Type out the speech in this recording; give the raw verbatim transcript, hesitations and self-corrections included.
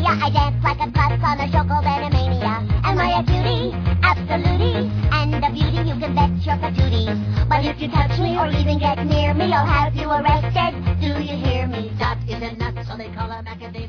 ya, I dance like a klutz on a show called Animania. Am I a cutie? Absolutely. And a beauty, you can bet your patootie. But if you touch me or even get near me, I'll have you arrested. Do you hear me? That is a nut, so they call her macadamia.